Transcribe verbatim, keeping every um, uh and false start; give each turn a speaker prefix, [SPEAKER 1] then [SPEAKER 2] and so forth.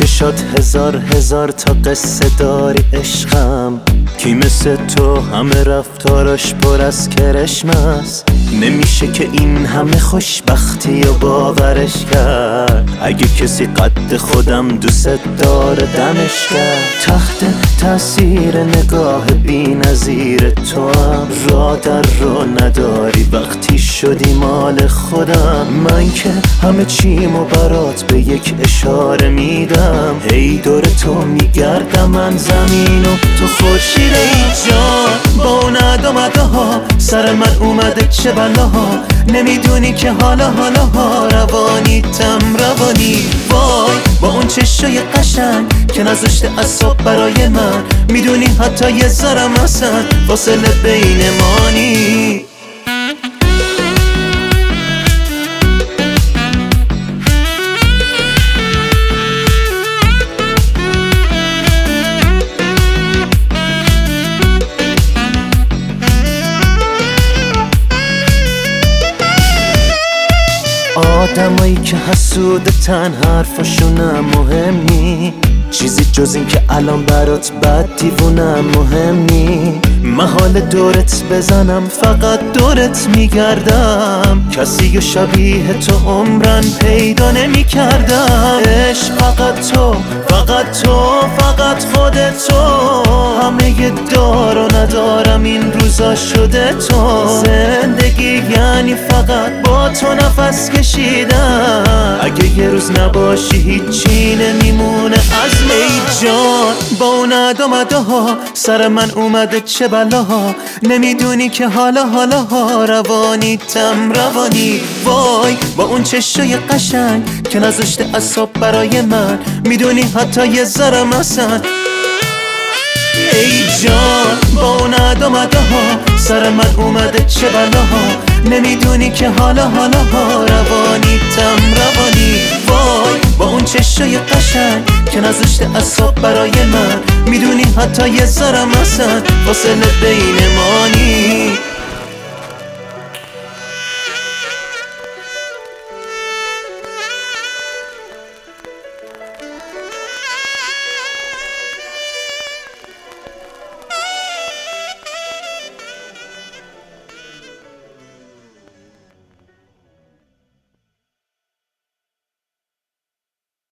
[SPEAKER 1] چشات هزار هزار تا قصه داری عشقم، کی مثل تو همه رفتاراش پر از کرشم است. نمیشه که این همه خوشبختی و باورش کرد، اگه کسی قد خودم دوست داره دمش کرد. تحت تاثیر نگاه بی نظیر تو هم را در رو نداری وقتی شدی مال خودم. من که همه چیمو برات به یک اشاره میدم، هی دور تو میگردم من زمین و تو خورشید. ای جان با اون ادامده ها سر من اومده چه بلاها، نمیدونی که حالا حالا ها روانی تم روانی. وای با اون چشای قشنگ که نذاشته اصاب برای من، میدونی حتی یه ذرم اصلا فاصله بین ما نی. آدمایی که حسودتن حرفاشونم مهم نی، چیزی جز این که الان برات بد دیوونم مهم نی. محال دورت بزنم فقط دورت میگردم، کسی و شبیه تو عمرن پیدا نمی کردم. عشق فقط تو فقط تو فقط خودت تو، همه دار و ندارم این روزا شده تو. زندگی یعنی فقط با تو نفس کشیدن، اگه یه روز نباشی هیچی نمیمونه از من. ای جان با اون ادامده ها سر من اومده چه بلاها، نمیدونی که حالا حالا ها روانی تم روانی. وای با اون چشای قشنگ که نذاشته اصاب برای من، میدونی حتی یه ذرم اصلا. ای جان با اون ادامده ها سر من اومده چه بلاها، نمیدونی که حالا حالا ها روانی تم روانی. وای با اون چشای قشنگ که نذاشته اصاب برای من، میدونی حتی یه ذرم اصلا فاصله بین ما نی.